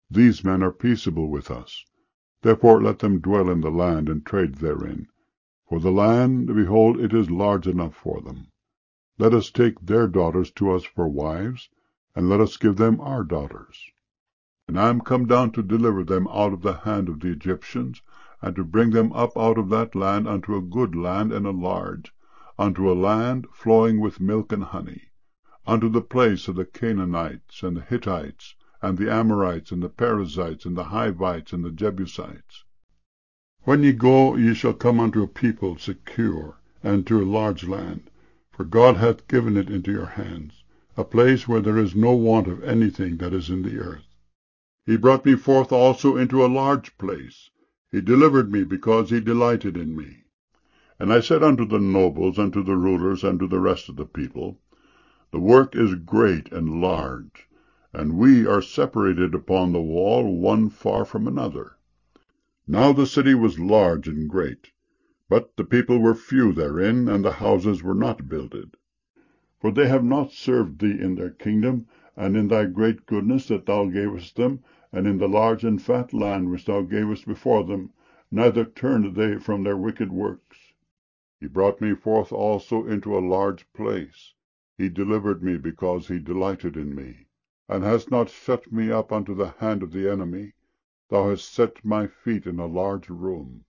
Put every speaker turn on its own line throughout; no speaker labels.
These men are peaceable with us. Therefore let them dwell in the land, and trade therein. For the land, behold, it is large enough for them. Let us take their daughters to us for wives, and let us give them our daughters. And I am come down to deliver them out of the hand of the Egyptians, and to bring them up out of that land unto a good land and a large, unto a land flowing with milk and honey, unto the place of the Canaanites, and the Hittites, and the Amorites, and the Perizzites, and the Hivites, and the Jebusites. When ye go, ye shall come unto a people secure, and to a large land, for God hath given it into your hands, a place where there is no want of anything that is in the earth. He brought me forth also into a large place. He delivered me, because he delighted in me. And I said unto the nobles, and to the rulers, and to the rest of the people, The work is great and large, and we are separated upon the wall, one far from another. Now the city was large and great, but the people were few therein, and the houses were not builded. For they have not served thee in their kingdom, and in thy great goodness that thou gavest them, and in the large and fat land which thou gavest before them, neither turned they from their wicked works. He brought me forth also into a large place. He delivered me, because he delighted in me, and hast not shut me up unto the hand of the enemy. Thou hast set my feet in a large room.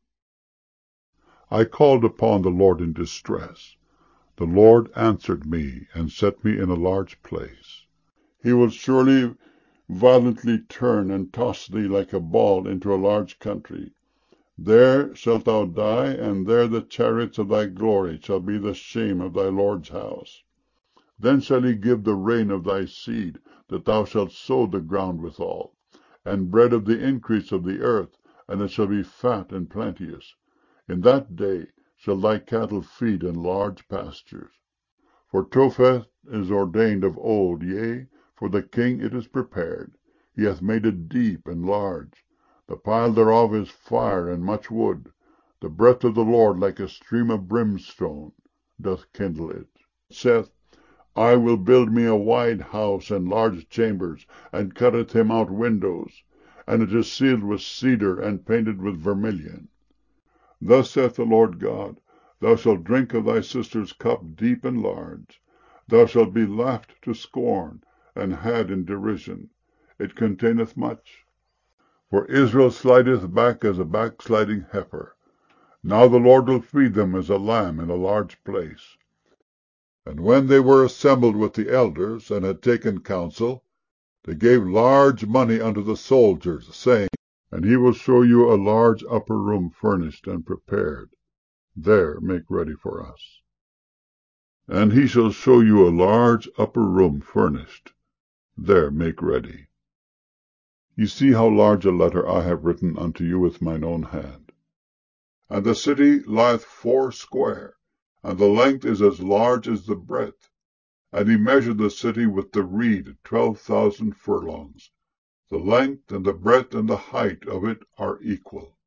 I called upon the Lord in distress. The Lord answered me, and set me in a large place. He will surely violently turn and toss thee like a ball into a large country. There shalt thou die, and there the chariots of thy glory shall be the shame of thy Lord's house. Then shall he give the rain of thy seed, that thou shalt sow the ground withal, and bread of the increase of the earth, and it shall be fat and plenteous. In that day shall thy cattle feed in large pastures. For Topheth is ordained of old, yea, for the king it is prepared. He hath made it deep and large. The pile thereof is fire and much wood. The breath of the Lord, like a stream of brimstone, doth kindle it. It saith, I will build me a wide house and large chambers, and cutteth him out windows. And it is sealed with cedar, and painted with vermilion. Thus saith the Lord God, Thou shalt drink of thy sister's cup deep and large. Thou shalt be laughed to scorn, and had in derision. It containeth much. For Israel slideth back as a backsliding heifer. Now the Lord will feed them as a lamb in a large place. And when they were assembled with the elders, and had taken counsel, they gave large money unto the soldiers, saying, And he will show you a large upper room furnished and prepared. There make ready for us. And he shall show you a large upper room furnished. There make ready. Ye see how large a letter I have written unto you with mine own hand. And the city lieth 4 square, and the length is as large as the breadth. And he measured the city with the reed 12,000 furlongs. The length and the breadth and the height of it are equal.